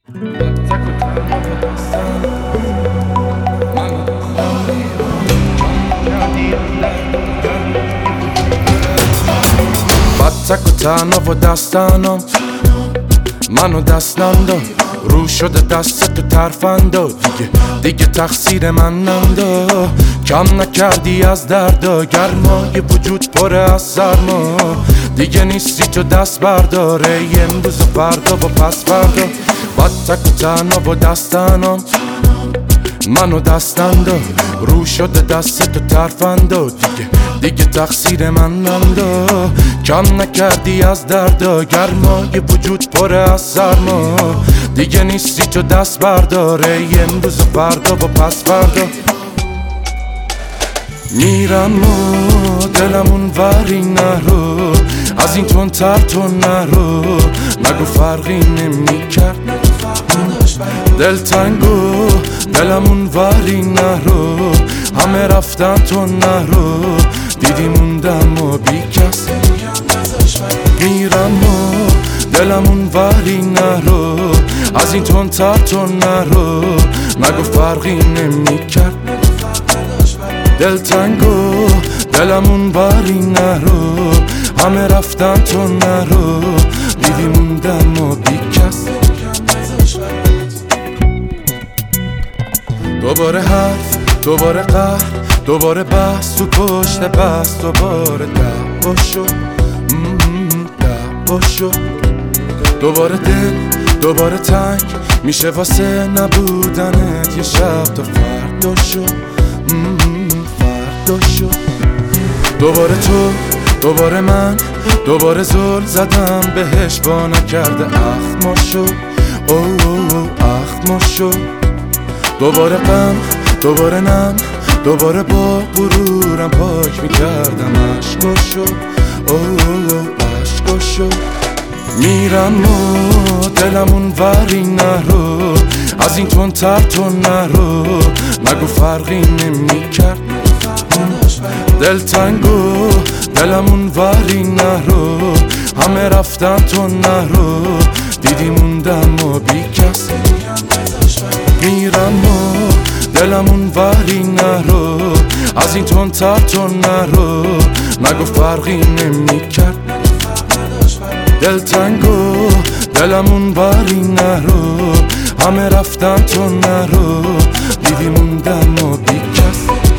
تک و تنها و دستانم منو دستم داد رو شده دست تو ترفندا دیگه تقصیر من نندا کم نکردی از دردا گرمای وجود پره از سرما دیگه نیستی تو دست برداره امروز و فردا و پس فردا بعد تک و تنها و دستانم منو دستم داد رو شده دست تو ترفندا دیگه تقصیر من نندا کم نکردی از دردا گرمای وجود پره از سرما دیگه نیستی تو دست برداره امروز و فردا و پس فردا میرم و دلمون وری نرو از این تون تر تو نرو نگو فرقی نمی کرد دلتنگو دلمون وری نرو همه رفتن تو نرو دیدی موندم و بی کس میرم و دلمون وری نرو از این تون تر تو نرو نگو فرقی نمی کرد دلتنگو دلمون وری نرو همه رفتن تو نرو دیدی موندم و بی کس دوباره حرف دوباره قهر دوباره بحث تو پشت بحث دوباره دعوا شد دعوا شد دوباره دل دوباره تنگ میشه واسه نبودنت یه شب تا فردا شد فردا شد دوباره تو دوباره من دوباره زل زدم بهش با نکرده اخم شد اخم شد دوباره غم دوباره نم دوباره با غرورم پاک میکردم عشقا شد عشقا شد میرم و دلمون وری نرو از این تون تر تو نرو نگو فرقی نمی کرد دلتنگو دلمون وری نرو همه رفتن تو نرو دیدی موندم و بی کس میرم و دلمون وری نرو از این تون تر تو نرو نگو فرقی نمی کرد دلتنگو دلمون وری نرو همه رفتن تو نرو دیدی موندم و بی کس